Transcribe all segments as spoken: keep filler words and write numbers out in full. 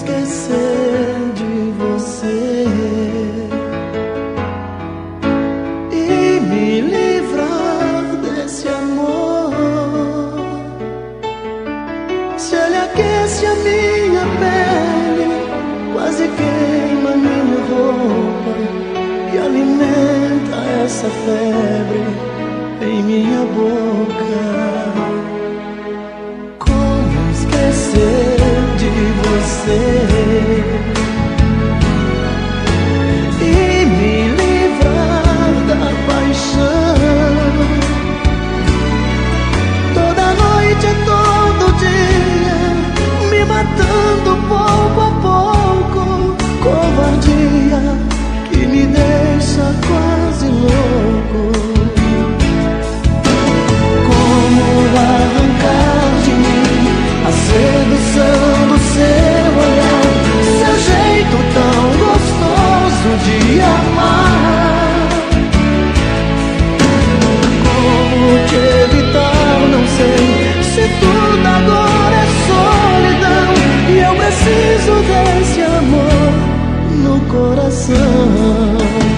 esquecer de você e me livrar desse amor. Se ele aquece a minha pele, quase queima minha roupa e alimenta essa febre em minha boca. Como esquecer de você e me livrar da paixão? Toda noite e todo dia, me matando pouco a pouco. Covardia que me deixa quase louco. Como arrancar de mim a sedução do seu olhar, seu jeito tão gostoso de amar. Como te evitar, não sei, se tudo agora é solidão e eu preciso desse amor no coração.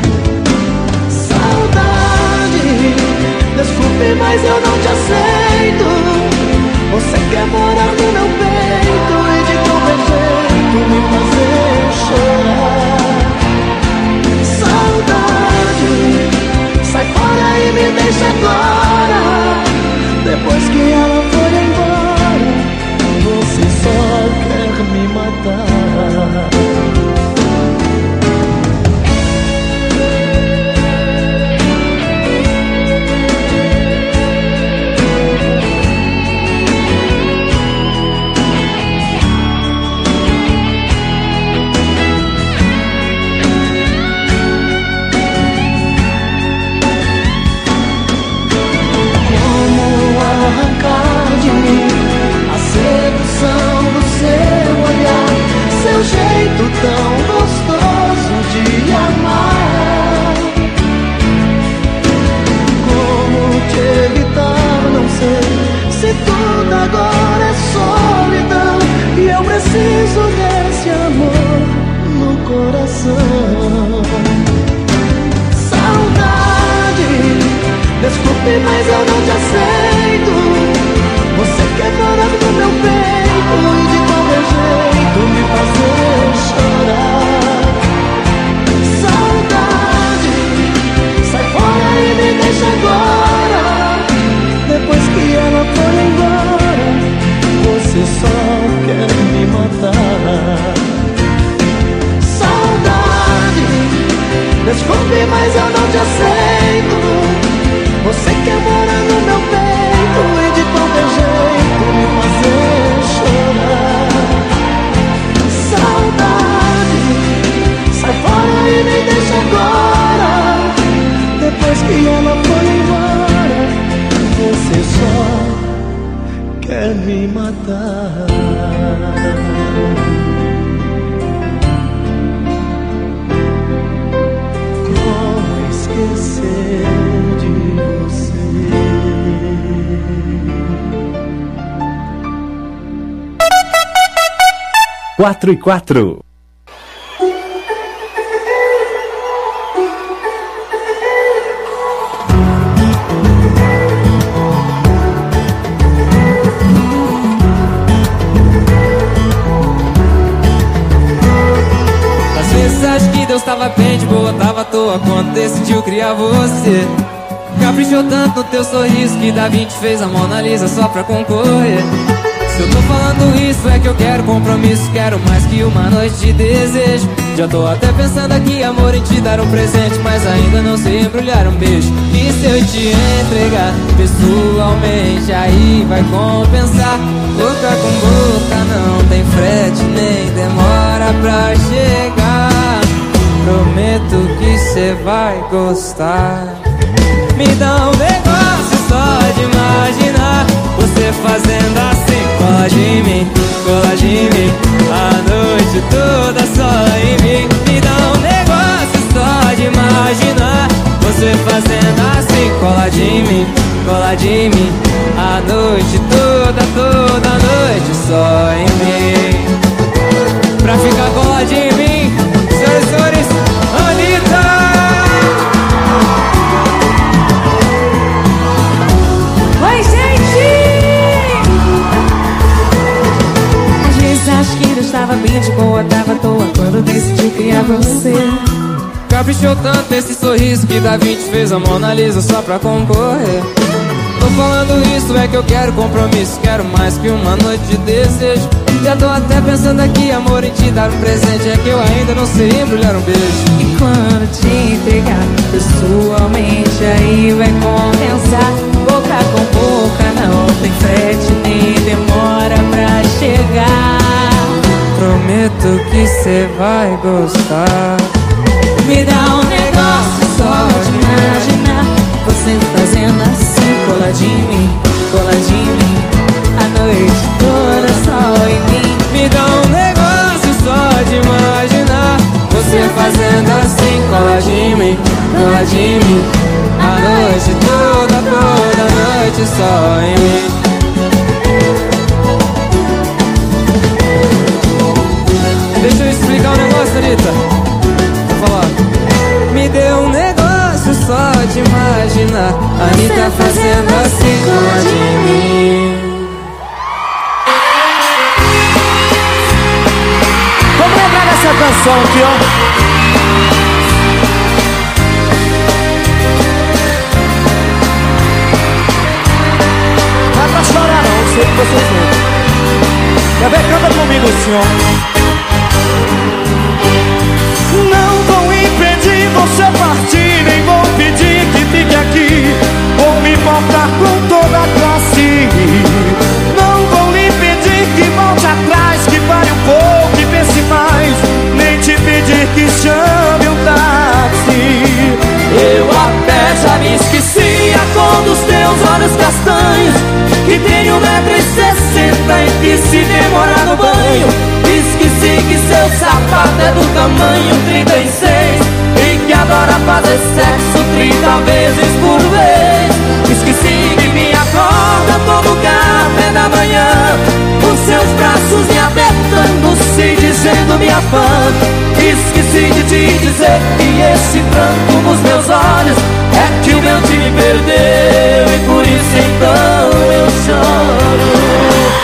Saudade, desculpe, mas eu não te aceito. Você quer morar no meu peito e de qualquer jeito me fazer chorar. Saudade, sai fora e me deixa agora. Depois que ela for embora, você só quer me matar. A sedução do seu olhar, seu jeito tão gostoso de amar. Como te evitar, não sei, se tudo agora é solidão e eu preciso desse amor no coração. Saudade, desculpe, mas eu não te aceito. Você quer morar no meu peito e de qualquer jeito me fazer chorar. Saudade, sai fora e me deixa agora. Depois que ela for embora, você só quer me matar. Saudade, desculpe, mas eu não te aceito. Você quer morar no meu peito e de qualquer jeito me fazer chorar. Saudade, sai fora e me deixa agora. Depois que ela for embora, você só quer me matar. Como esquecer de você? Quatro e quatro. Às vezes acho que Deus tava bem de boa, tava à toa quando decidiu criar você. Caprichou tanto no teu sorriso que Da Vinci fez a Mona Lisa só pra concorrer. Se eu tô falando isso é que eu quero compromisso, quero mais que uma noite de desejo. Já tô até pensando aqui, amor, em te dar um presente, mas ainda não sei embrulhar um beijo. E se eu te entregar pessoalmente, aí vai compensar. Boca com boca não tem frete, nem demora pra chegar. Prometo que cê vai gostar. Me dá um negócio só de imaginar você fazendo assim. Cola de mim, cola de mim, a noite toda só em mim. Me dá um negócio só de imaginar você fazendo assim. Cola de mim, cola de mim, a noite toda, toda noite só em mim. Pra acho que não estava bem de boa, tava à toa quando decidi criar você. Caprichou tanto esse sorriso que Da Vinci fez a Mona Lisa só pra concorrer. Tô falando isso, é que eu quero compromisso, quero mais que uma noite de desejo. Já tô até pensando aqui, amor, em te dar um presente, é que eu ainda não sei embrulhar um beijo. E quando te entregar pessoalmente, aí vai compensar. Boca com boca, não tem frete nem demora pra chegar. Prometo que cê vai gostar. Me dá um negócio só de imaginar você fazendo assim, coladinho em mim, coladinho em mim, a noite toda só em mim. Me dá um negócio só de imaginar você fazendo assim, coladinho em mim, coladinho em mim, a noite toda, toda noite só em mim. Deixa eu explicar um negócio, Anitta. Vou falar. Me deu um negócio só de imaginar a Anitta fazendo assim, coladinho em mim. Vamos lembrar dessa canção aqui, ó. Não é pra chorar não, sei que você sente. Quer ver? Canta comigo, senhor. Não vou impedir você partir, nem vou pedir que fique aqui. Vou me importar com toda a classe. Não vou lhe pedir que volte atrás, que pare um pouco e pense mais, nem te pedir que chame um táxi. Eu até já me esqueci a cor dos teus olhos castanhos, que tem um metro e sessenta e que se demorar no banho. Esqueci que seu sapato é do tamanho trinta e seis e que adora fazer sexo trinta vezes por vez. Esqueci que me acorda todo café da manhã, com seus braços me apertando, se dizendo minha fã. Esqueci de te dizer que esse pranto nos meus olhos é que o meu time perdeu e por isso então eu choro.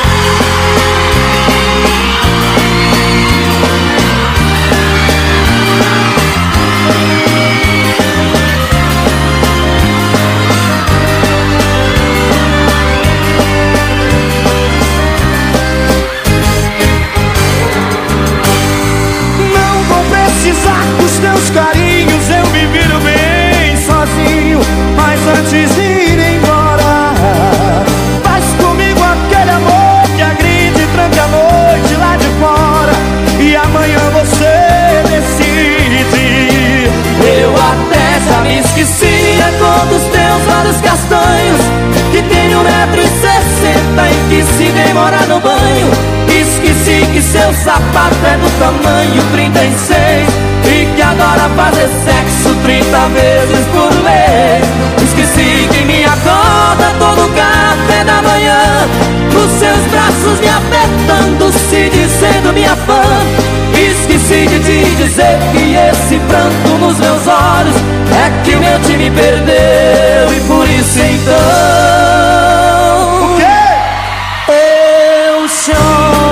Dos teus carinhos eu me viro bem sozinho, mas antes de ir embora, faz comigo aquele amor que agride, tranque a noite lá de fora, e amanhã você decide. Eu até já me esqueci a cor dos teus olhos castanhos, que tem um metro e sessenta e que se demora no banho. Esqueci que seu sapato é do tamanho trinta e seis e que adora fazer sexo trinta vezes por vez. Esqueci que me acorda todo café da manhã, com seus braços me apertando, se dizendo minha fã. Esqueci de te dizer que esse pranto nos meus olhos é que o meu time perdeu e por isso então o quê? eu choro.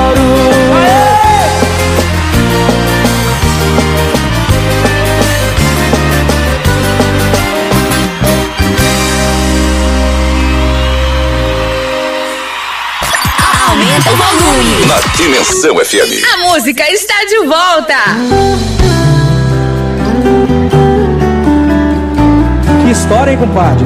Aumenta o volume. Na Dimensão F M. A música está de volta. Que história, hein, compadre?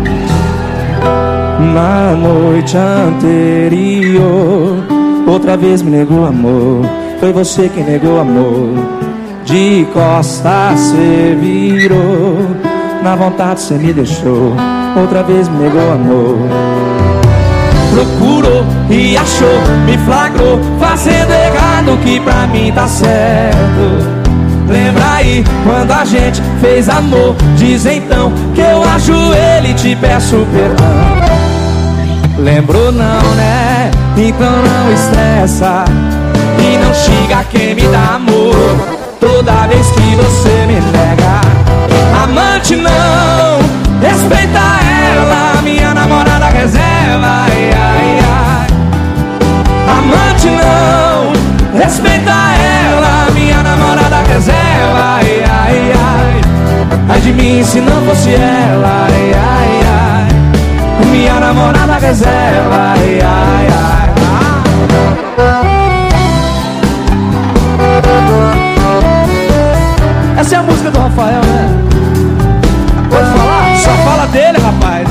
Na noite anterior, outra vez me negou amor. Foi você quem negou amor. De costas cê virou, na vontade cê me deixou. Outra vez me negou amor. Procurou e achou, me flagrou, fazendo errado que pra mim tá certo. Lembra aí quando a gente fez amor? Diz então que eu ajoelho e te peço perdão. Lembrou não, né? Então não estressa e não xinga quem me dá amor toda vez que você me nega. Amante não, respeita ela, minha namorada reserva. Ai, ai, ai. Amante não, respeita ela, minha namorada reserva. Ai, ai, ai, ai de mim se não fosse ela. Ai, ai, ai, minha namorada reserva. Ai, ai, ai. Essa é a música do Rafael, né? Pode falar? Só fala dele, rapaz.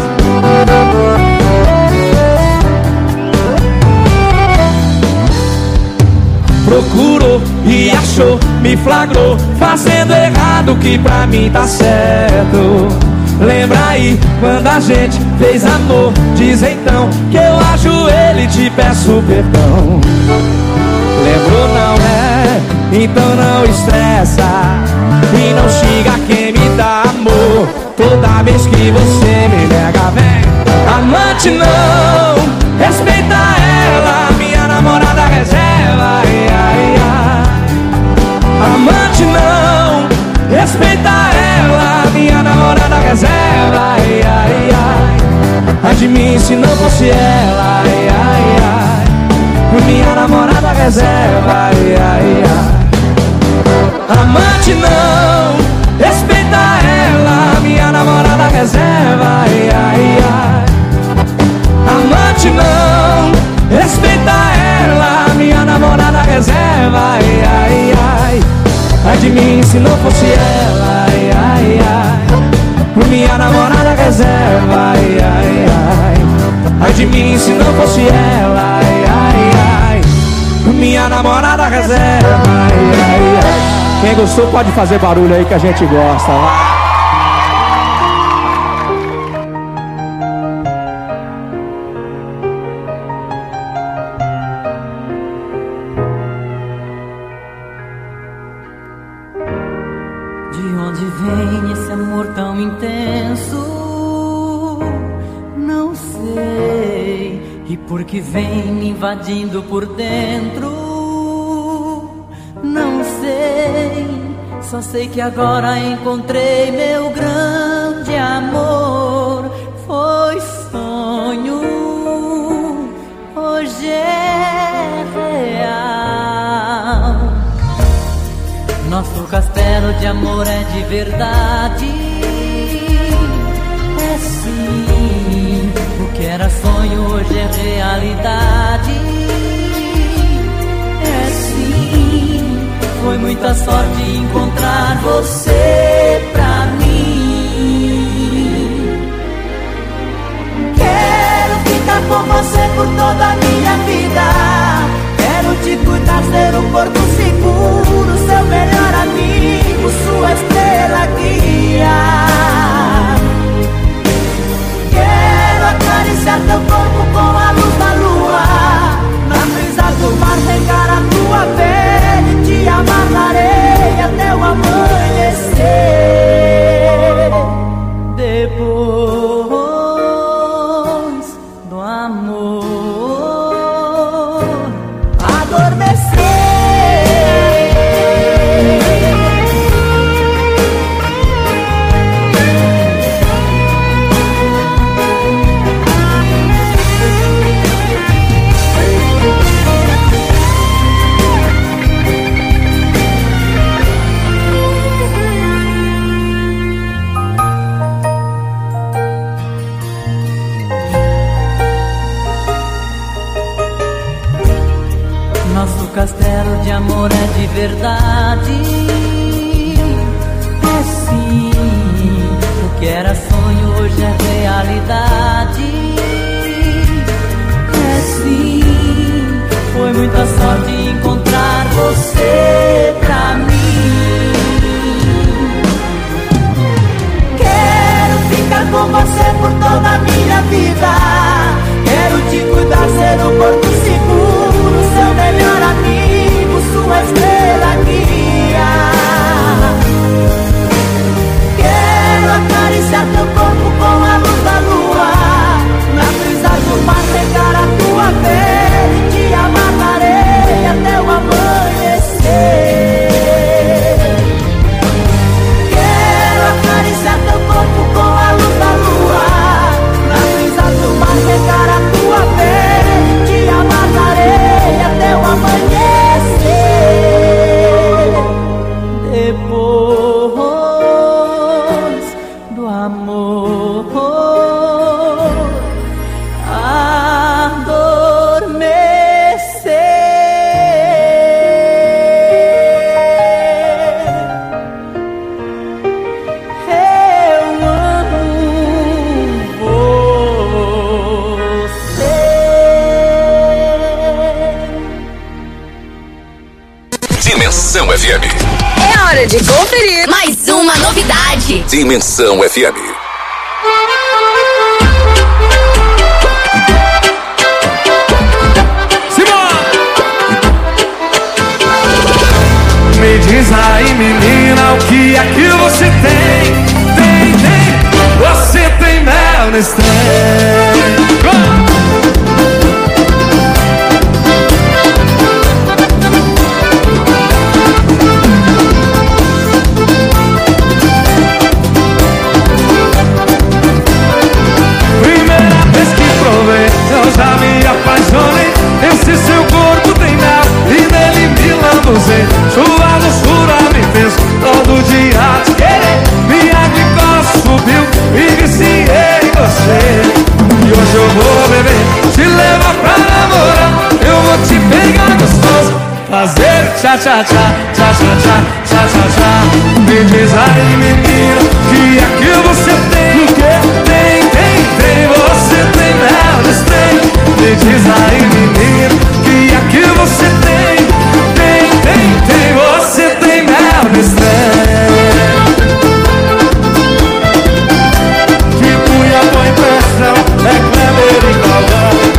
Procurou e achou, me flagrou fazendo errado que pra mim tá certo. Lembra aí quando a gente fez amor? Diz então que eu ajoelho e te peço perdão. Lembrou não é? Então não estressa e não xinga quem me dá amor. Toda vez que você me nega, vem. Amante não, respeita ela, minha namorada reserva. Ai, ai, ai. Amante não, respeita ela, minha namorada reserva. Ai, ai, ai. Ai de mim se não fosse ela. Ai, ai, ai. Minha namorada reserva. Ai, ai, ai. Amante não, respeita ela, minha namorada reserva. Ai, ai, ai. Amante não, respeita ela, minha namorada reserva. Ai, ai, ai. Ai de mim se não fosse ela. Ai, ai, ai. Minha namorada reserva. Ai, ai, ai. Ai de mim se não fosse ela. Ai, ai, ai. Minha namorada reserva. Ai, ai, ai. Quem gostou pode fazer barulho aí que a gente gosta. Vai. De onde vem esse amor tão intenso? Não sei. E por que vem me invadindo por dentro? Não sei. Só sei que agora encontrei meu grande amor. Foi sonho, hoje é real. Nosso castelo de amor é de verdade. É sim, o que era sonho hoje é realidade. É sim, foi muita sorte encontrar você pra mim. Quero ficar com você por toda a minha vida. Quero te cuidar, ser um porto seguro, seu melhor amigo, sua estrela guia. Quero acariciar teu corpo com a luz da lua, na brisa do mar regar a tua pele, te amar na areia até o amanhecer. Depois do amor adormecer. Nosso castelo de amor é de verdade. É sim, o que era sonho hoje é realidade. É sim, foi muita sorte encontrar você pra mim. Quero ficar com você por toda a minha vida. Quero te cuidar, ser um porto seguro, seu melhor amigo, sua estrela guia. Quero acariciar teu corpo com a luz da lua, na brisa do mar regar a tua pele, te amar na areia até o amanhecer. Quero acariciar teu corpo com a luz da lua, na brisa do mar regar a tua pele, te amar na areia. Dimensão F M. É hora de conferir mais uma novidade. Dimensão F M. Me diz aí, menina, o que é que você tem? Tem, tem, você tem mel nesse trem. Primeira vez que provei, eu já me apaixonei. Esse seu corpo tem mel e nele me lambuzei. Sua doçura me fez todo dia te querer. Minha glicose subiu e viciei em você. E hoje eu vou beber, te levar pra namorar. Eu vou te pegar gostoso, fazer tchá tchá tchá, tchá tchá tchá, tchá tchá tchá. Me diz aí, menino, que é que você tem? O que? Tem, tem, tem, você tem mel nesse trem. Me diz aí, menino, que é que você tem? Tem, tem, tem, você tem mel nesse trem. Que punha boa impressão, é Kleber e Cauã.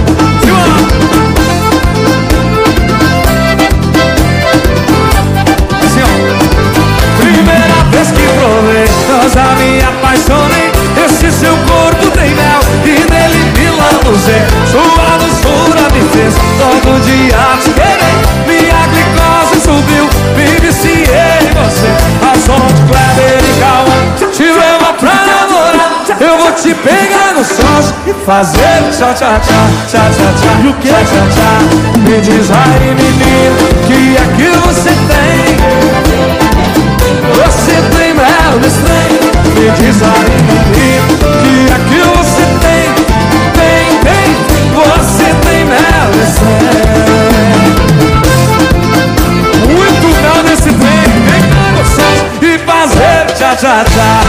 Assim, ó. Primeira vez que provei, eu já me apaixonei. Esse seu corpo tem mel e nele me lambuzei. Sua doçura me fez todo dia te querer. Minha glicose subiu, me viciei em você. A som de Kleber e Cauã te leva pra namorar. Eu vou te pegar no sons e fazer tchá tchá tchá, tchá tchá tchá. E o que? Tchá tchá tchá. Me diz aí, menino, que é que você tem? Você tem mel nesse trem. Me diz aí, menino, que é que você tem? Tem, tem, você tem mel nesse trem. Muito mel nesse trem. Vem cá no sons e fazer tchá tchá tchá.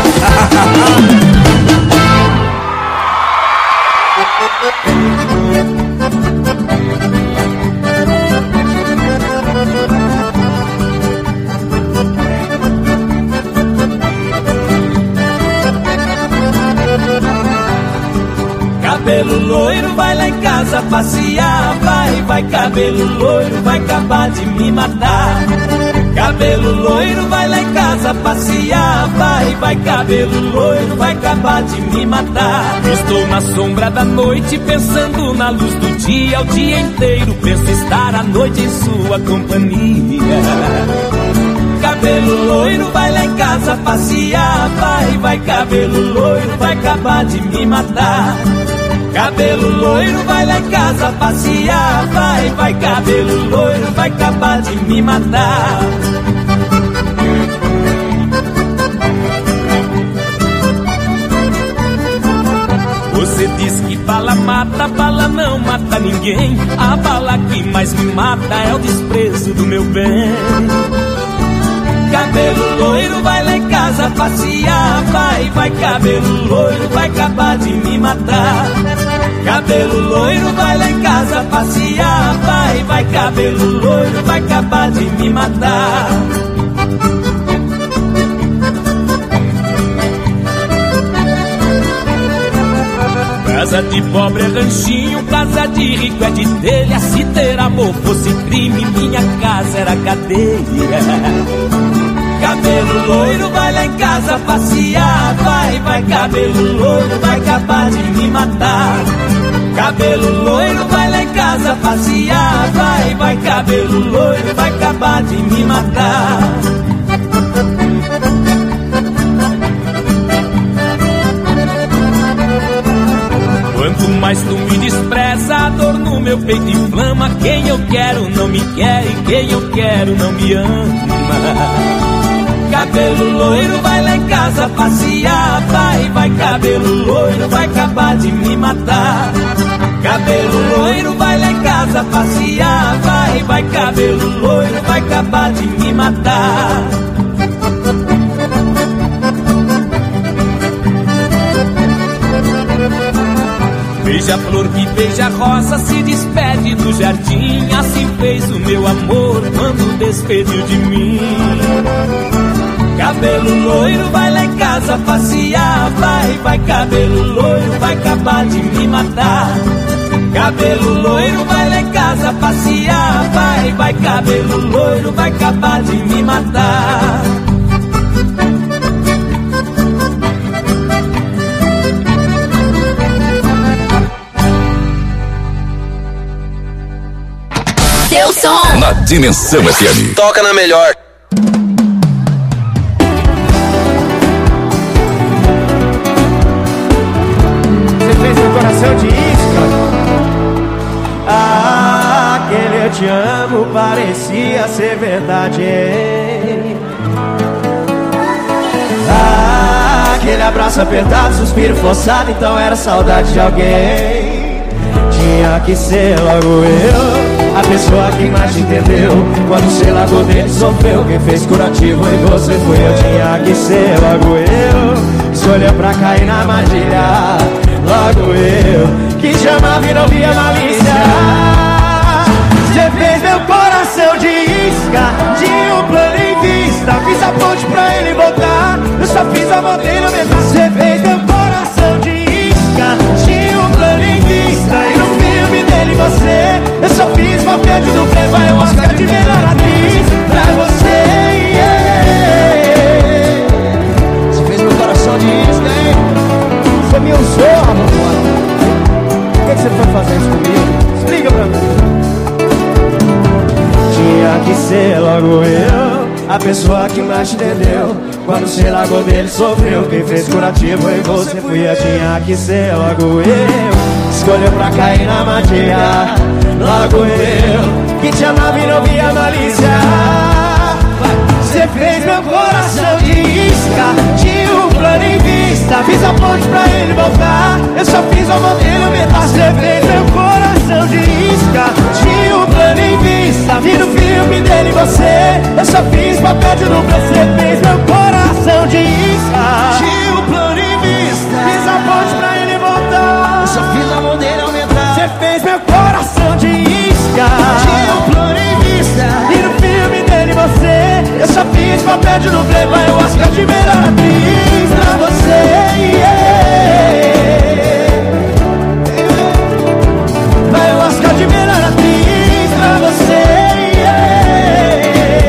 Cabelo loiro, vai lá em casa passear. Vai, vai, cabelo loiro, vai acabar de me matar. Cabelo loiro, vai lá em casa passear. Vai, vai, cabelo loiro, vai acabar de me matar. Estou na sombra da noite, pensando na luz do dia. O dia inteiro penso estar à noite em sua companhia. Cabelo loiro, vai lá em casa passear. Vai, vai, cabelo loiro, vai acabar de me matar. Cabelo loiro, vai lá em casa passear. Vai, vai, cabelo loiro, vai acabar de me matar. Você diz que bala mata, bala não mata ninguém. A bala que mais me mata é o desprezo do meu bem. Cabelo loiro, vai lá em casa passear. Vai, vai, cabelo loiro, vai acabar de me matar. Cabelo loiro, vai lá em casa passear. Vai, vai, cabelo loiro, vai acabar de me matar. Casa de pobre é ranchinho, casa de rico é de telha. Se ter amor fosse crime, minha casa era cadeia. Cabelo loiro, vai lá em casa passear. Vai, vai, cabelo loiro, vai acabar de me matar. Cabelo loiro, vai lá em casa passear. Vai, vai, cabelo loiro, vai acabar de me matar. Quanto mais tu me despreza, a dor no meu peito inflama. Quem eu quero não me quer e quem eu quero não me ama. Cabelo loiro, vai lá em casa passear. Vai, vai, cabelo loiro, vai acabar de me matar. Cabelo loiro, vai lá em casa passear. Vai, vai, cabelo loiro, vai acabar de me matar. Beija-flor que beija rosa se despede do jardim. Assim fez o meu amor quando quando despediu de mim. Cabelo loiro, vai lá em casa passear. Vai, vai, cabelo loiro, vai acabar de me matar. Cabelo loiro, vai lá em casa passear. Vai, vai, cabelo loiro, vai acabar de me matar. Seu som Na Dimensão F M. Toca na melhor. Você fez meu coração de isca. Ah, aquele eu te amo parecia ser verdade. Ah, aquele abraço apertado, suspiro forçado, então era saudade de alguém. Tinha que ser logo eu, a pessoa que mais te entendeu. Quando você largou dele sofreu, quem fez curativo em você fui eu. Tinha que ser logo eu, escolheu pra cair na armadilha. Logo eu, que te amava e não via malícia. Você fez meu coração de isca, tinha um plano em vista. Fiz a ponte pra ele voltar, eu só fiz a modelo mesmo. Você fez meu coração de isca, tinha um plano em vista. E no filme dele você, eu só fiz papel de dublê. Vai o Oscar de melhor atriz pra você, yeah. Você fez meu coração de isca, hein? Você me usou, amor. Por que, que você foi fazer isso comigo? Explica pra mim. Tinha que ser logo eu, a pessoa que mais te entendeu. Quando você largou dele sofreu, quem fez curativo em você fui eu. Tinha que ser logo eu, escolheu pra cair na armadilha. Logo eu, que te amava e não via malícia. Você fez meu coração de isca, tinha um plano em vista. Fiz a ponte pra ele voltar, eu só fiz o modelo metade. Você fez meu coração de isca, tinha um plano em vista. Vi no filme dele você, eu só fiz papel de dupla. Você fez meu coração de isca, tinha um plano em vista. Fiz a ponte pra ele voltar, eu só fiz a modelo aumentar. Você fez meu coração de isca, tinha um plano em vista. Vi no filme dele você, eu só fiz papel de dublê. Vai o Oscar de melhor atriz pra você, yeah. Vai o Oscar de melhor atriz pra você, yeah.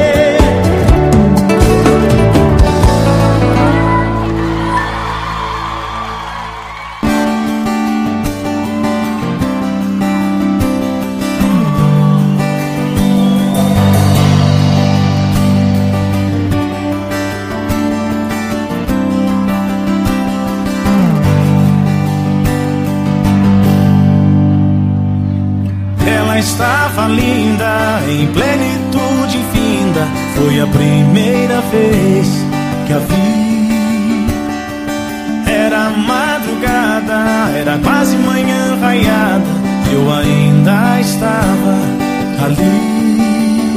Estava linda, em plenitude infinda. Foi a primeira vez que a vi. Era madrugada, era quase manhã raiada. Eu ainda estava ali.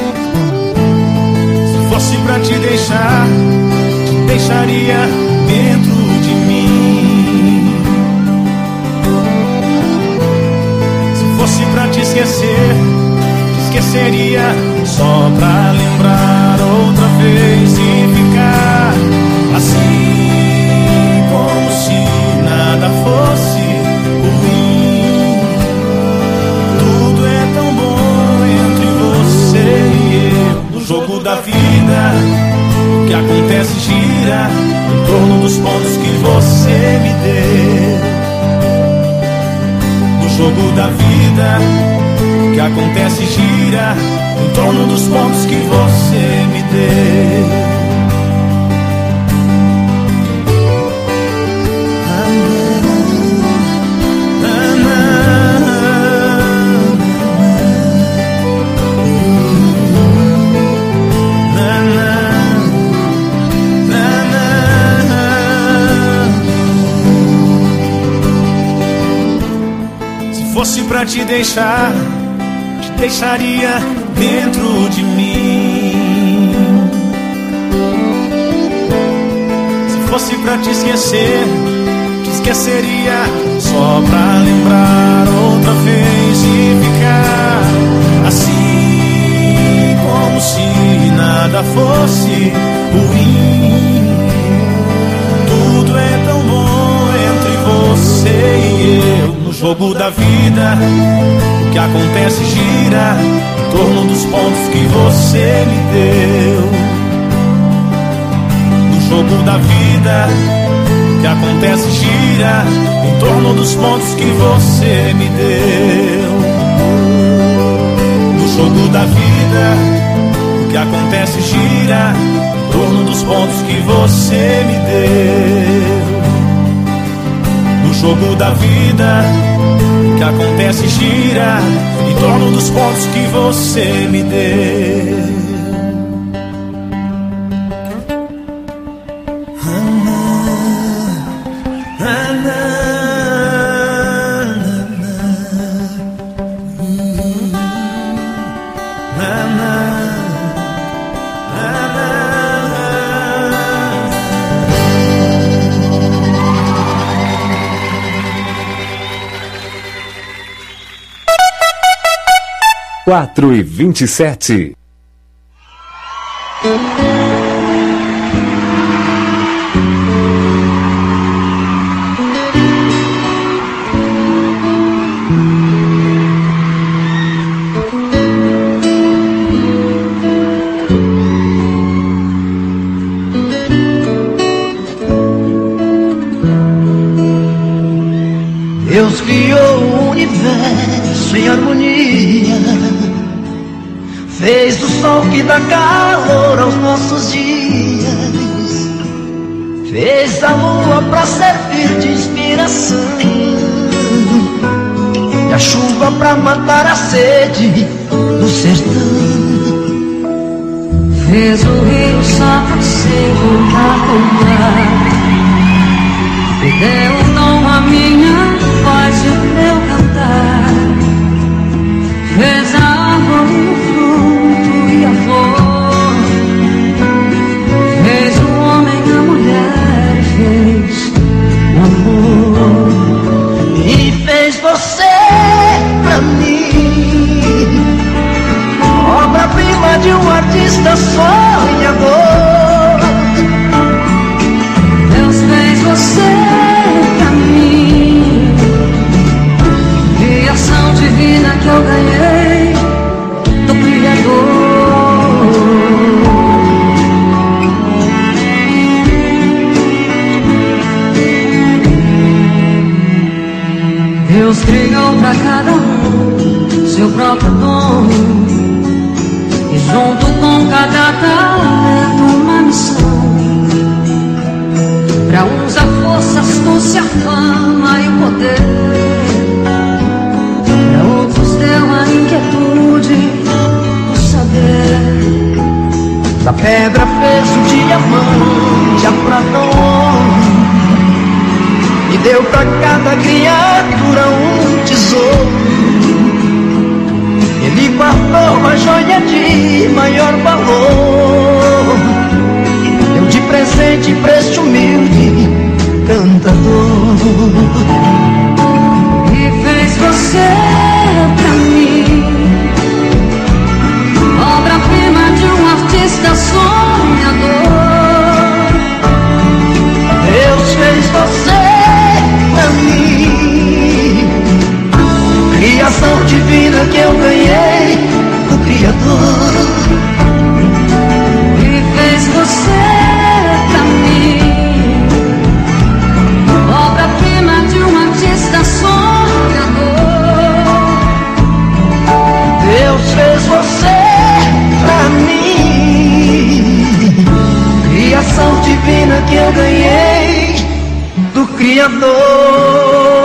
Se fosse pra te deixar, te deixaria dentro de mim. Se fosse pra te esquecer, te esqueceria só pra lembrar outra vez e ficar assim, como se nada fosse ruim. Tudo é tão bom entre você e eu. No jogo da vida, o que acontece gira em torno dos pontos que você me deu. No jogo da vida, o que acontece gira em torno dos pontos que você me deu. Se fosse pra te deixar, te deixaria dentro de mim. Se fosse pra te esquecer, te esqueceria só pra lembrar outra vez e ficar assim, como fosse ruim. Tudo é tão bom entre você e eu. No jogo da vida, o que acontece gira em torno dos pontos que você me deu. No jogo da vida, o que acontece gira em torno dos pontos que você me deu. No jogo da vida, o que acontece gira em torno dos pontos que você me deu. No jogo da vida, o que acontece gira em torno dos pontos que você me deu. Quatro e vinte e sete. Deus criou o universo em harmonia, fez do sol que dá calor aos nossos dias, fez a lua pra servir de inspiração e a chuva pra matar a sede do sertão. Fez o rio só pra se encontrar, me deu um dom a minha voz e o meu cantar. Fez a árvore, o fruto e a flor, fez o homem, a mulher, fez o amor e fez você pra mim, obra-prima de um artista sonhador. Deus fez você pra mim, criação divina que eu ganhei do Criador. Deus criou pra cada um seu próprio dom, e junto com cada talento uma missão. Pra uns a força, astúcia, a fama e o poder, pra outros deu a inquietude do saber. Da pedra fez o diamante, a prata o ouro, e deu pra cada criatura um tesouro. Ele guardou a joia de maior valor, deu de presente pra este humilde cantador. E fez você pra mim, obra-prima de um artista sonhador. Deus fez você pra mim, criação divina que eu ganhei do Criador. E fez você pra mim, obra-prima de um artista sonhador. Deus fez você pra mim, criação divina que eu ganhei do Criador.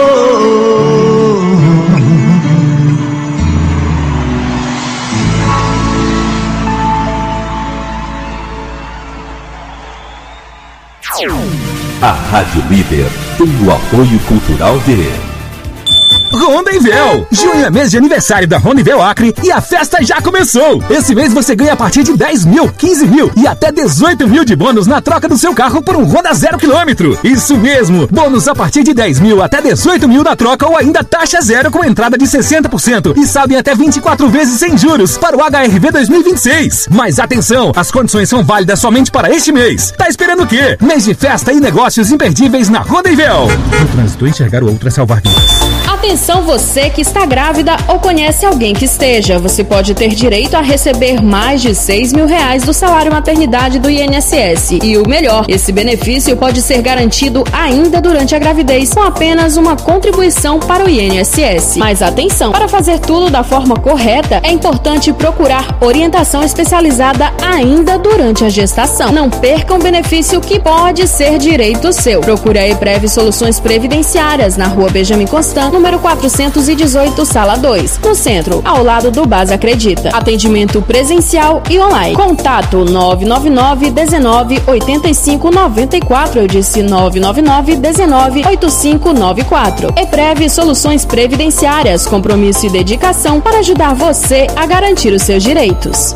A Rádio Líder tem o apoio cultural de Ronda-Véu. Junho é mês de aniversário da Ronda-Véu Acre e a festa já começou. Esse mês você ganha a partir de dez mil, quinze mil e até dezoito mil de bônus na troca do seu carro por um Honda zero quilômetro. Isso mesmo, bônus a partir de dez mil até dezoito mil na troca ou ainda taxa zero com entrada de sessenta por cento e saldo em até vinte e quatro vezes sem juros para o H R V dois mil e vinte e seis. Mas atenção, as condições são válidas somente para este mês. Tá esperando o quê? Mês de festa e negócios imperdíveis na Ronda-Véu. No trânsito, enxergar o outro é salvar vidas. Atenção você que está grávida ou conhece alguém que esteja. Você pode ter direito a receber mais de seis mil reais do salário maternidade do I N S S. E o melhor, esse benefício pode ser garantido ainda durante a gravidez com apenas uma contribuição para o I N S S. Mas atenção, para fazer tudo da forma correta, é importante procurar orientação especializada ainda durante a gestação. Não perca um benefício que pode ser direito seu. Procure a Eprev Soluções Previdenciárias na Rua Benjamin Constant, número quatrocentos e dezoito, sala dois, no centro, ao lado do Base Acredita. Atendimento presencial e online. Contato nove nove nove, dezenove, oitenta e cinco, noventa e quatro. Eu disse nove nove nove, dezenove, oitenta e cinco, noventa e quatro. Eprev Soluções Previdenciárias, compromisso e dedicação para ajudar você a garantir os seus direitos.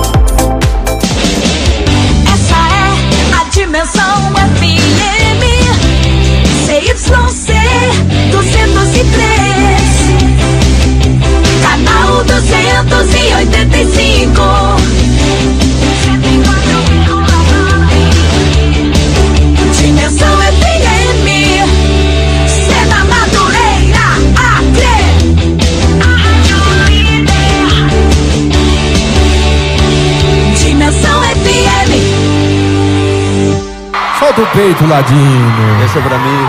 Essa é a Dimensão F M C Y C duzentos e três, canal duzentos e oitenta e cinco. Dimensão F M, Cena Madureira, Acre. Dimensão F M. Solta o peito, Ladinho. Deixa pra mim.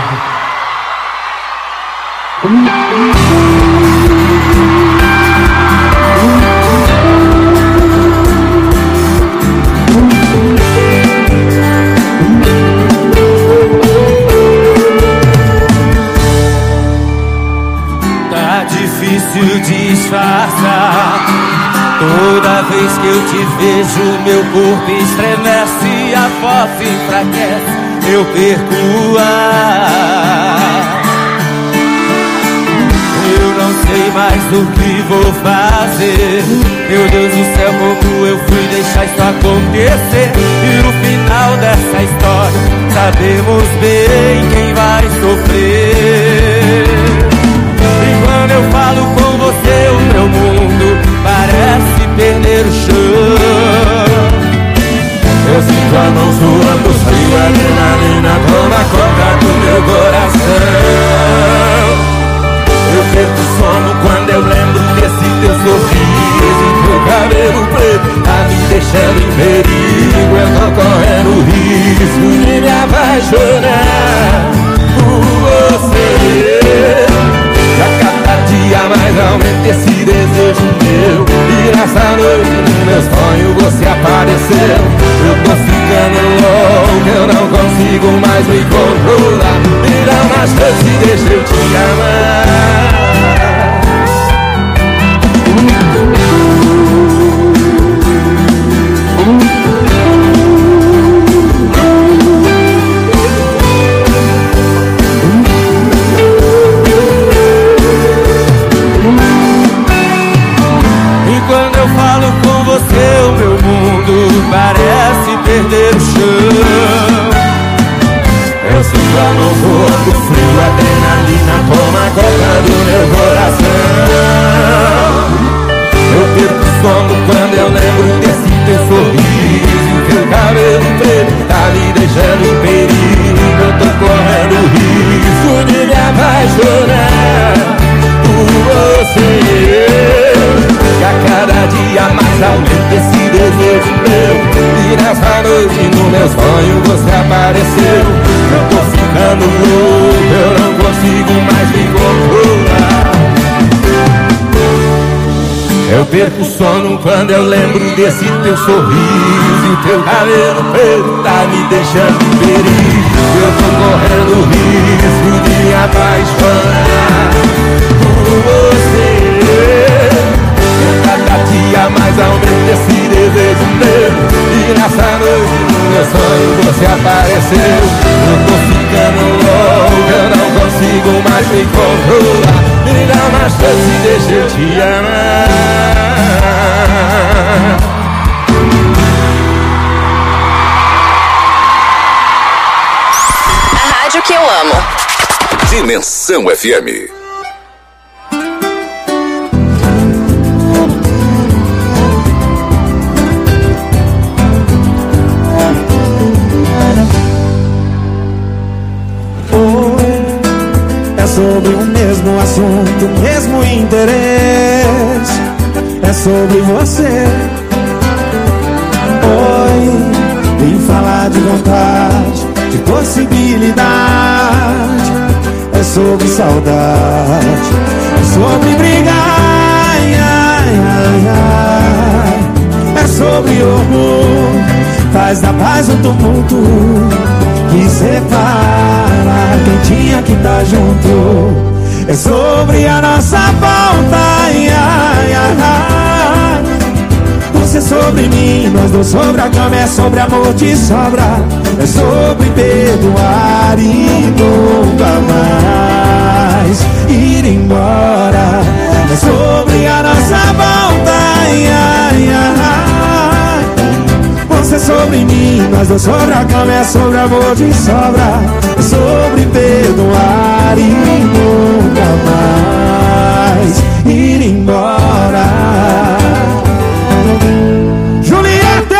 Tá difícil disfarçar. Toda vez que eu te vejo, meu corpo estremece, a voz enfraquece, eu perco o ar. Eu não sei mais o que vou fazer. Meu Deus do céu, como eu fui deixar isso acontecer. E no final dessa história, sabemos bem quem vai sofrer. E quando eu falo com você, o meu mundo parece perder o chão. Eu sinto a mão suando frio, a adrenalina toma conta do meu coração. Eu perco o sono quando eu lembro desse teu sorriso, teu cabelo preto tá me deixando em perigo. Eu tô correndo risco de me apaixonar por você. E a cada dia mais aumenta esse desejo meu. E nessa noite no meu sonho você apareceu. Eu tô ficando louco, eu não consigo mais me controlar. Me dá uma chance e deixa eu te amar. O meu mundo parece perder o chão. Eu sinto a mão voando frio, a adrenalina toma conta do meu coração. Eu perco o sono quando eu lembro desse teu sorriso. Teu cabelo preto tá me deixando em perigo. Eu tô correndo risco de me apaixonar por você. E a cada dia mais aumenta esse desejo meu. E nessa noite no meu sonho você apareceu. Eu tô ficando louco, eu não consigo mais me controlar. Eu perco o sono quando eu lembro desse teu sorriso. E teu cabelo preto tá me deixando em perigo. Eu tô correndo risco de me apaixonar por você. Cada dia mais aumenta esse desejo meu. E nessa noite no meu sonho você apareceu. Eu tô ficando louco, eu não consigo mais me controlar. Me dá a chance deixa eu te amar. A rádio que eu amo. Dimensão F M. Sobre o mesmo assunto, o mesmo interesse. É sobre você. Oi, vim falar de vontade, de possibilidade. É sobre saudade, é sobre brigar. Ai, ai, ai, ai. É sobre orgulho, faz da paz um tumulto que separa quem tinha que estar junto. É sobre a nossa volta. Ai, ai, ai, ai. Você sobre mim, nós dois sobre a cama. É sobre amor de sobra. É sobre perdoar e nunca mais ir embora. É sobre a nossa volta. Ai, ai, ai. Você sobre mim, nós dois sobre a cama. É sobre amor de sobra. É sobre perdoar e nunca mais ir embora. Juliette!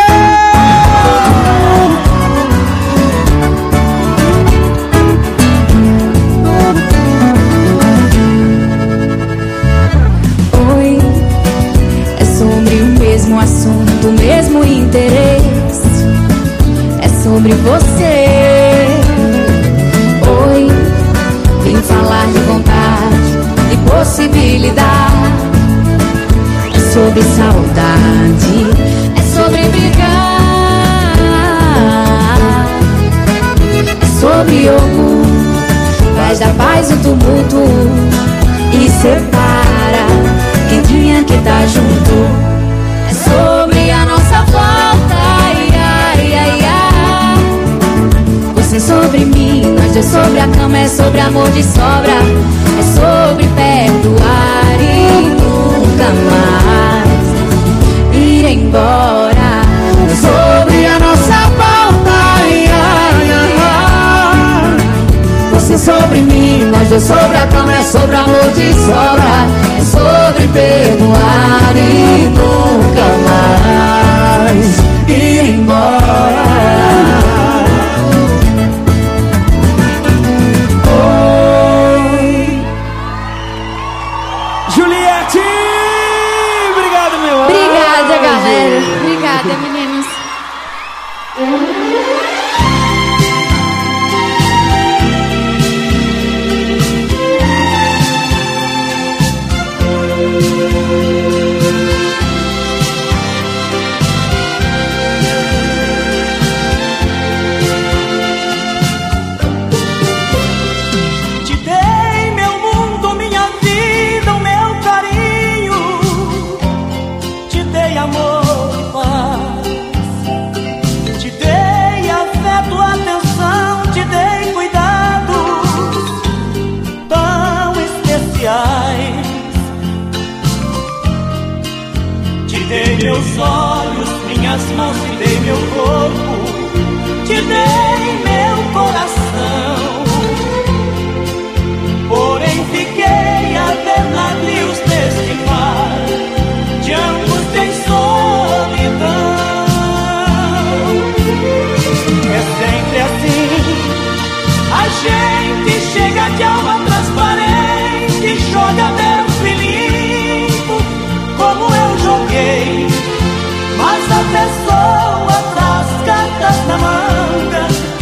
Oi, é sobre o mesmo assunto, o mesmo interesse. É sobre você. Oi, vim falar de vontade, de possibilidade. É sobre saudade, é sobre brigar. É sobre orgulho, faz da paz o tumulto e separa quem tinha que estar junto. É sobre a nossa volta. Ai, ai, ai, ai. Você sobre mim, nós dois sobre a cama. É sobre amor de sobra. É sobre perdoar e nunca mais ir embora. É sobre a nossa volta. Ai, ai, ai, ai. Você sobre mim, nós dois sobre a cama. É sobre amor de sobra. É sobre perdoar e nunca mais ir embora. Juliette! Obrigado, meu amor! Obrigada, galera. Obrigada, meninos. Te dei meu mundo, minha vida, o meu carinho. Te dei amor e paz. Te dei afeto, atenção. Te dei cuidados tão especiais. Te dei meus olhos, minhas mãos. Te dei meu corpo. Te dei meu coração. Porém fiquei a ver navios neste mar de angústia e solidão. É sempre assim, a gente chega de alma transparente, joga dentro e limpo, como eu joguei. Mas a pessoa traz cartas na manga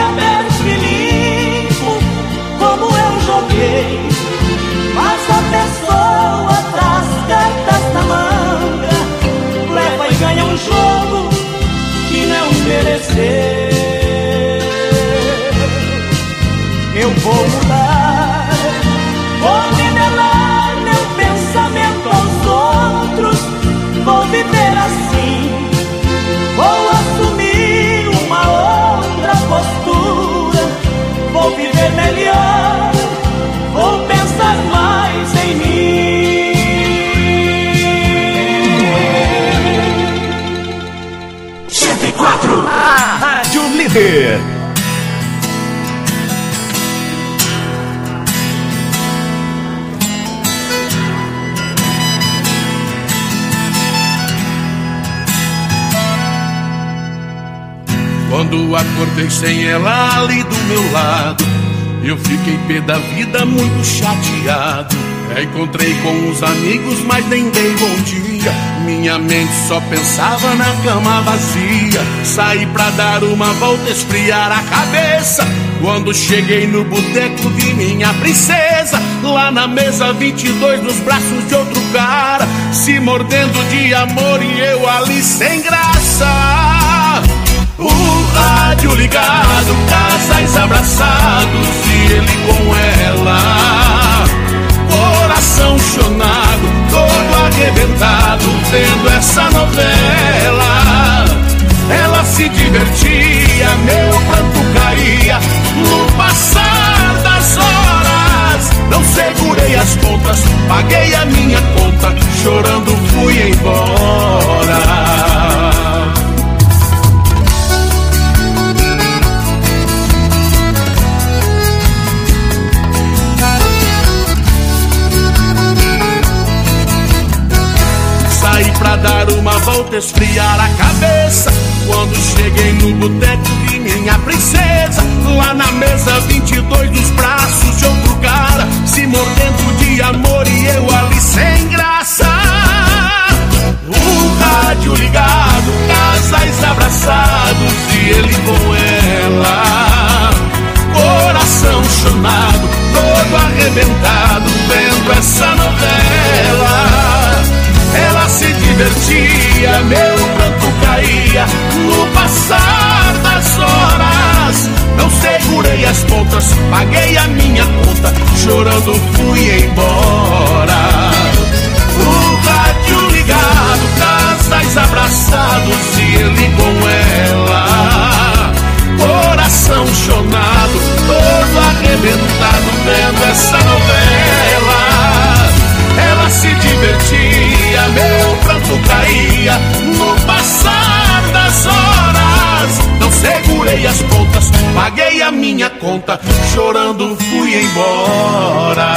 cabelos me limpo, como eu joguei. Mas a pessoa traz cartas na manga, leva e ganha um jogo que não mereceu. Eu vou mudar, vou nivelar meu pensamento aos outros, vou viver assim, vou assumir uma outra postura, vou viver melhor, vou pensar mais em mim. cento e quatro, a Rádio Líder. Quando acordei sem ela ali do meu lado, eu fiquei pé da vida, muito chateado. Encontrei com os amigos, mas nem dei bom dia. Minha mente só pensava na cama vazia. Saí pra dar uma volta, esfriar a cabeça. Quando cheguei no boteco vi minha princesa lá na mesa vinte e dois, nos braços de outro cara, se mordendo de amor e eu ali sem graça. O rádio ligado, casais abraçados e ele com ela. Coração chonado, todo arrebentado, vendo essa novela. Ela se divertia, meu pranto caía no passar das horas. Não segurei as pontas, paguei a minha conta, chorando fui embora. Saí pra dar uma volta, esfriar a cabeça. Quando cheguei no boteco vi minha princesa lá na mesa vinte e dois, nos braços de outro cara, se mordendo de amor e eu ali sem graça. O rádio ligado, casais abraçados e ele com ela. Coração chonado, todo arrebentado, vendo essa novela. Ela se divertia, meu pranto caía no passar das horas. Não segurei as pontas, paguei a minha conta, chorando fui embora. O rádio ligado, casais abraçados e ele com ela. Coração chonado, todo arrebentado, vendo essa novela. Ela se divertia, meu pranto caía no passar das horas. Não segurei as pontas, paguei a minha conta, chorando fui embora.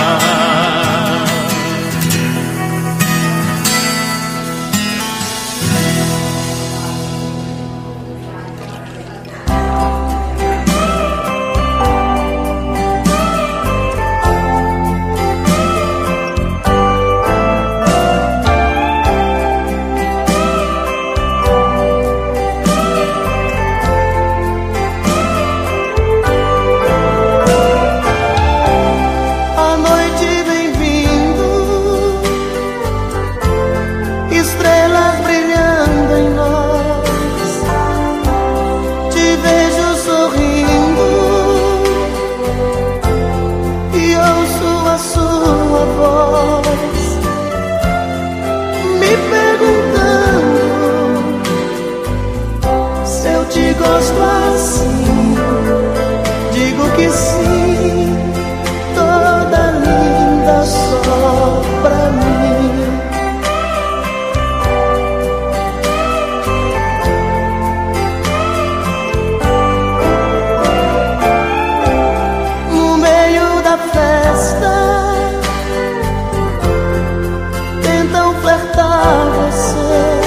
Gosto assim, digo que sim, toda linda só pra mim. No meio da festa tentam flertar você,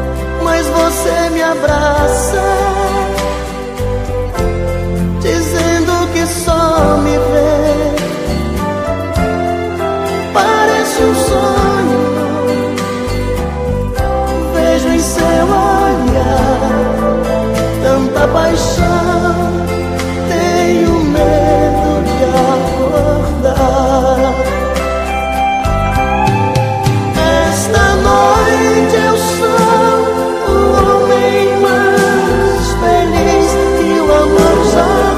mas você me abraça, dizendo chão, tenho medo de acordar. Esta noite eu sou o homem mais feliz que o amor já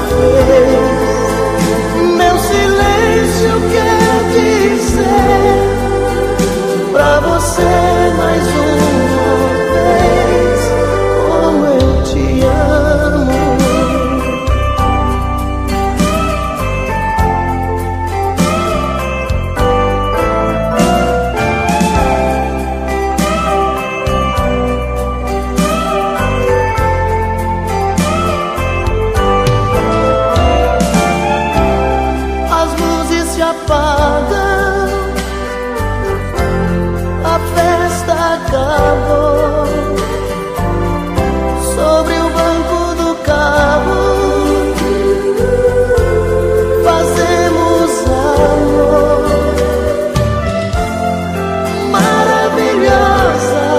fez. Meu silêncio quer dizer pra você mais uma vez como eu te amo. As luzes se apagam, a festa acabou. Sobre o banco do carro fazemos amor. Maravilhosa,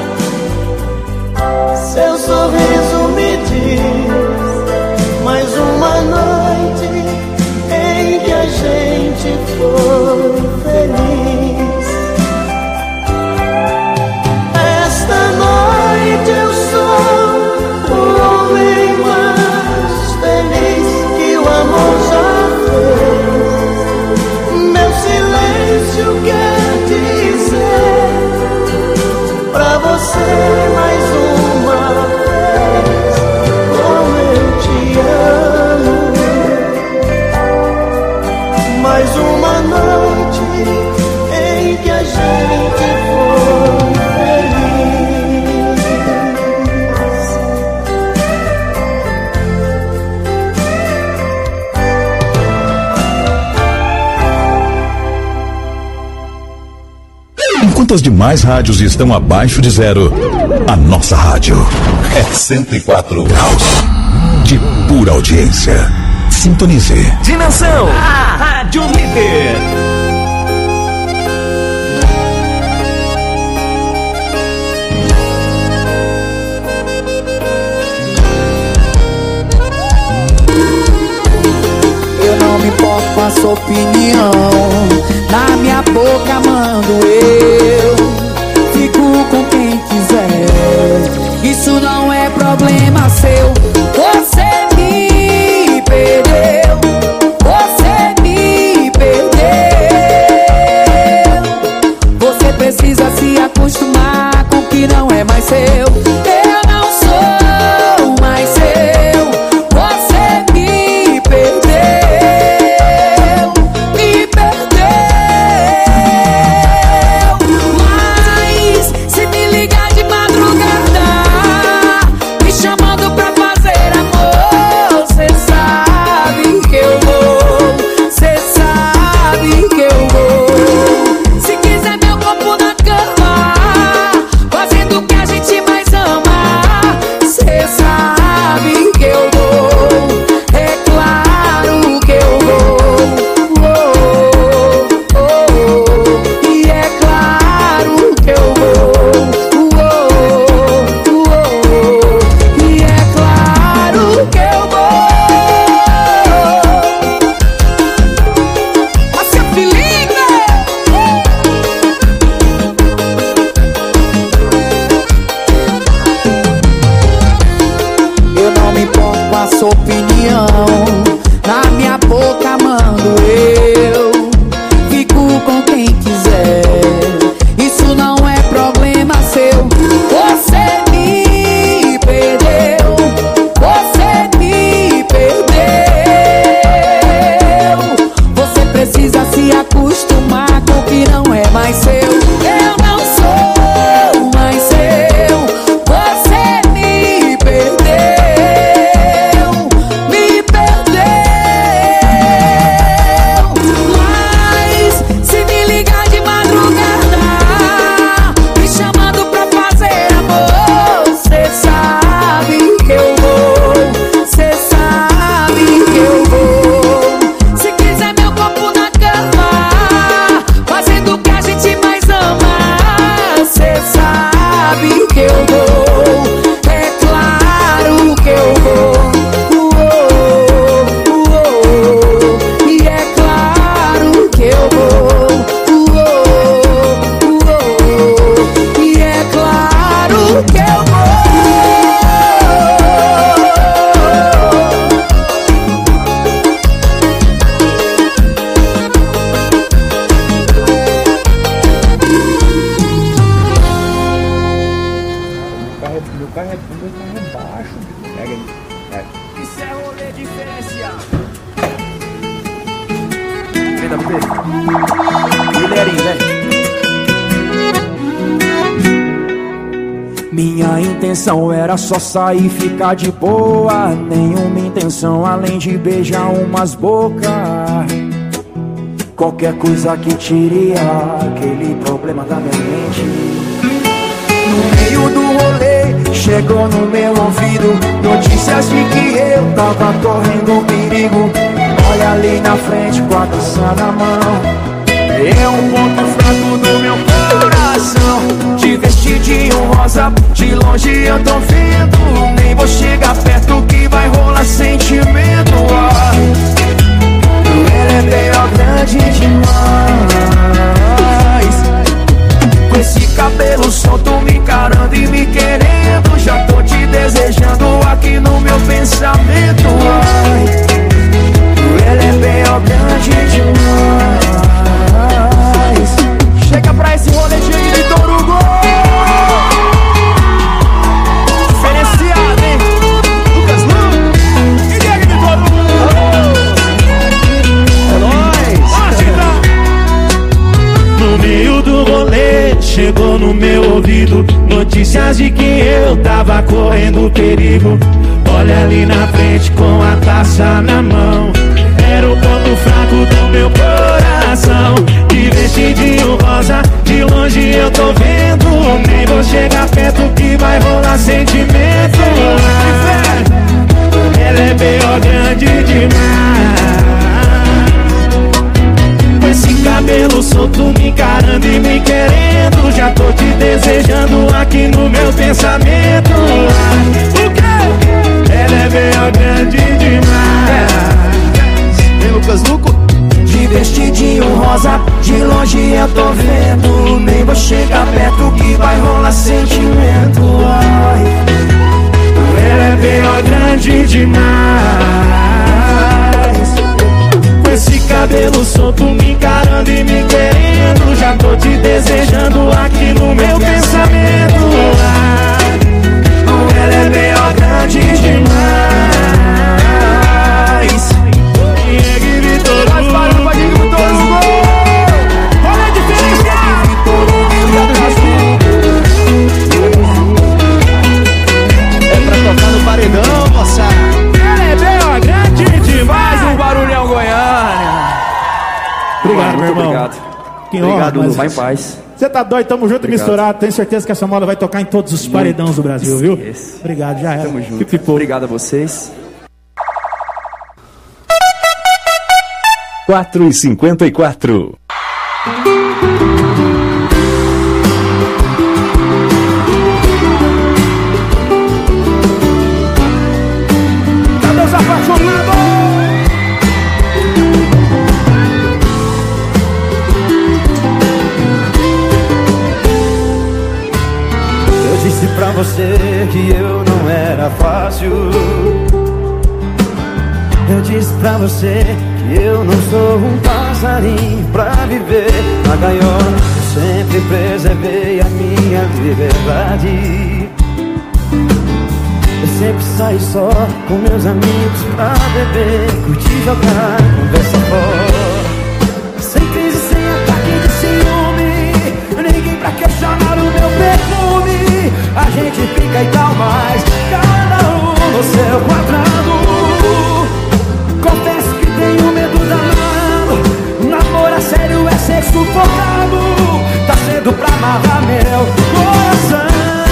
seu sorriso me diz mais uma noite em que a gente foi feliz. Esta noite eu sou o homem mais feliz que o amor já fez. Meu silêncio quer dizer pra você mais uma vez como eu te amo. Mais uma noite em que a gente foi feliz. Enquanto as demais rádios estão abaixo de zero, a nossa rádio é cento e quatro graus de pura audiência. Sintonize. Dimensão, a rádio líder. Eu não me importo com a sua opinião, na minha boca mando eu, fico com quem quiser, isso não é problema seu. Você me perdeu, você me perdeu, você precisa se acostumar com o que não é mais seu. Eu não sou mais seu, você me perdeu, me perdeu. Mas se me ligar de madrugada, me chamando pra fazer amor, cê sabe que eu vou, cê sabe que eu vou. Se quiser meu corpo na cama, fazendo o que a gente mais ama, cê sabe que eu vou, é claro que eu vou. Oh, oh, oh. E é claro que eu vou. Oh, oh, oh. E é claro que eu vou. Márcia Felipe. Eu não me importo com a sua opinião, na minha boca mando eu, fico com quem quiser, isso não é problema seu. Você me perdeu, você me perdeu, você precisa se acostumar com o que não é mais seu. Eu não sou mais seu, você me perdeu, me perdeu. Quem deve ter? Guilherme, velho. Minha intenção era só sair e ficar de boa. Nenhuma intenção além de beijar umas bocas. Qualquer coisa que tire aquele problema da minha mente. No meio do rolê, chegou no meu ouvido notícias de que eu tava correndo perigo. Olha ali na frente com a taça na mão. É um ponto fraco do meu coração. Te vestidinho rosa, de longe eu tô vendo. Nem vou chegar perto que vai rolar sentimento. Ah, ela é bem grande demais. Com esse cabelo solto me encarando e me querendo. Já tô te desejando aqui no meu pensamento. Ai, ela é bem grande demais. Chega pra esse rolê de Vitor Hugo. Diferenciado, hein? Lucas Lu e Diego Vitor Hugo. É nóis. No meio do rolê, chegou no meu ouvido notícias de que eu tava correndo perigo. Olha ali na frente com a taça na mão. Era o ponto fraco do meu coração. De vestidinho rosa, de longe eu tô vendo. Nem vou chegar perto que vai rolar sentimento. Ela é bem grande demais. Com esse cabelo solto me encarando e me querendo. Já tô te desejando aqui no meu pensamento. O quê? Ela é bem grande demais. Lucas Luco. De vestidinho rosa, de longe eu tô vendo. Nem vou chegar perto que vai rolar sentimento. Ai, ela é bem grande demais. Com esse cabelo solto me encarando e me querendo. Já tô te desejando aqui no meu pensamento. Ai, ela é bem grande demais. Faz barulho pra Diego Vitor Hugo. Olha a diferença. É pra tocar no paredão, moça. Ela é bem grande demais. Um barulhão Goiânia. Obrigado, meu irmão. Obrigado. Que obrigado, honra, Lu. Vai em paz. Você tá doido, tamo junto e misturado. Tenho certeza que essa moda vai tocar em todos os paredões do Brasil, viu? Esse. Obrigado, já era. Tamo junto. Obrigado a vocês. quatro e cinquenta e quatro. Cadê os apaixonados? Eu disse pra você que eu não era fácil. Eu disse pra você que eu não sou um passarinho pra viver na gaiola. Eu sempre preservei a minha liberdade. Eu sempre saí só com meus amigos pra beber, curtir, jogar, conversa fora. Sem crise, sem ataque de ciúme. Ninguém pra questionar o meu perfume. A gente fica e tal, mas cada um no seu quadrado. Confesso que tenho medo danado. Namoro a sério é ser sufocado. Tá cedo pra amarrar meu coração.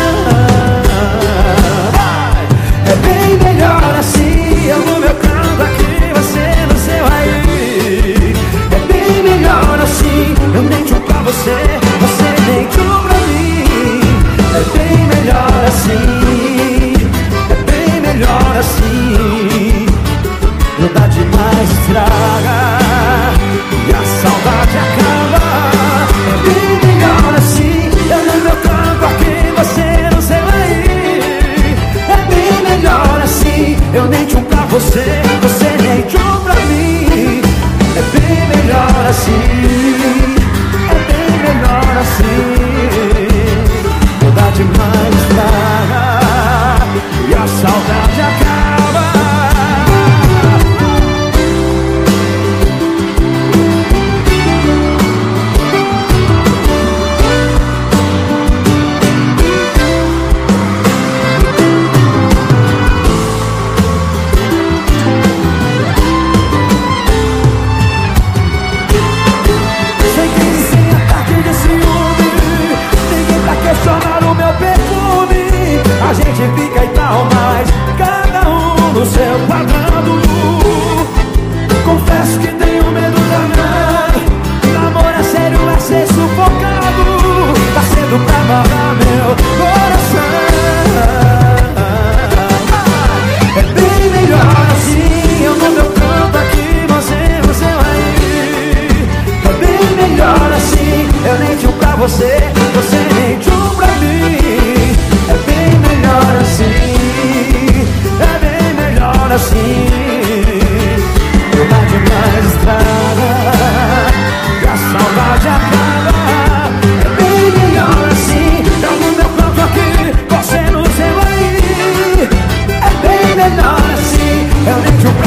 Vai. É bem melhor assim. Eu no meu canto aqui, você no seu aí. É bem melhor assim. Eu mento pra você, você mente pra mim. É bem melhor assim. É bem melhor assim. Nada demais estraga e a saudade acaba. É bem melhor assim. Eu no meu canto aqui, você no seu aí. É bem melhor assim. Eu nem tchum pra você, você nem tchum pra mim. É bem melhor assim. É bem melhor assim. Nada demais estraga e a saudade acaba.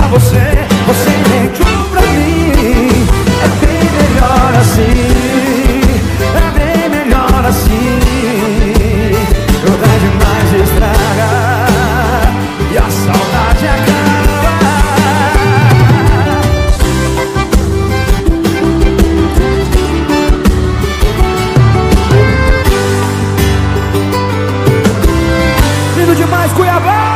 você, você mentiu pra mim. É bem melhor assim, é bem melhor assim. Crueldade demais estraga e a saudade acaba. Lindo demais, Cuiabá!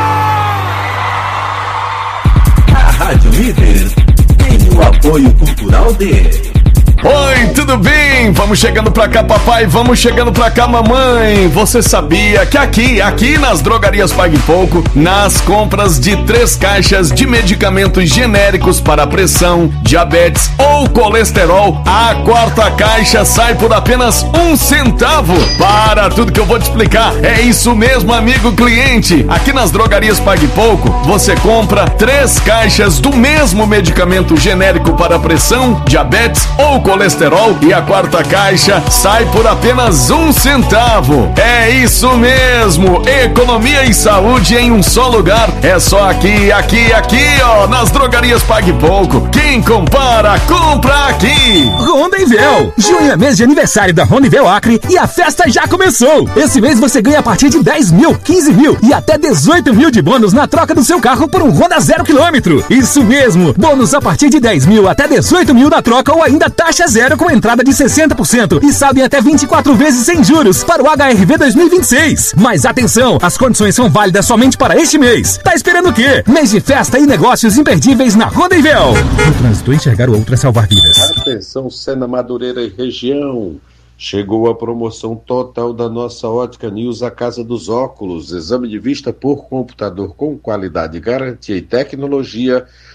A Rádio Líder tem o apoio cultural de... Oi, tudo bem? Vamos chegando pra cá, papai, vamos chegando pra cá, mamãe. Você sabia que aqui, aqui nas drogarias Pague Pouco, nas compras de três caixas de medicamentos genéricos para pressão, diabetes ou colesterol, a quarta caixa sai por apenas um centavo. Para tudo que eu vou te explicar, é isso mesmo, amigo cliente. Aqui nas drogarias Pague Pouco, você compra três caixas do mesmo medicamento genérico para pressão, diabetes ou colesterol. colesterol e a quarta caixa sai por apenas um centavo. É isso mesmo, economia e saúde em um só lugar. É só aqui, aqui, aqui, ó, nas drogarias Pague Pouco. Quem compara, compra aqui. Rondevel, junho é mês de aniversário da Rondevel Acre e a festa já começou. Esse mês você ganha a partir de dez mil, quinze mil e até dezoito mil de bônus na troca do seu carro por um Honda zero quilômetro. Isso mesmo, bônus a partir de dez mil até dezoito mil na troca ou ainda taxa zero com entrada de sessenta por cento e saldo em até vinte e quatro vezes sem juros para o H R V dois mil e vinte e seis. Mas atenção, as condições são válidas somente para este mês. Tá esperando o quê? Mês de festa e negócios imperdíveis na Rondevel. No trânsito, enxergar o outro é salvar vidas. Atenção, Sena Madureira e região. Chegou a promoção total da nossa Ótica News, a Casa dos Óculos. Exame de vista por computador com qualidade, garantia e tecnologia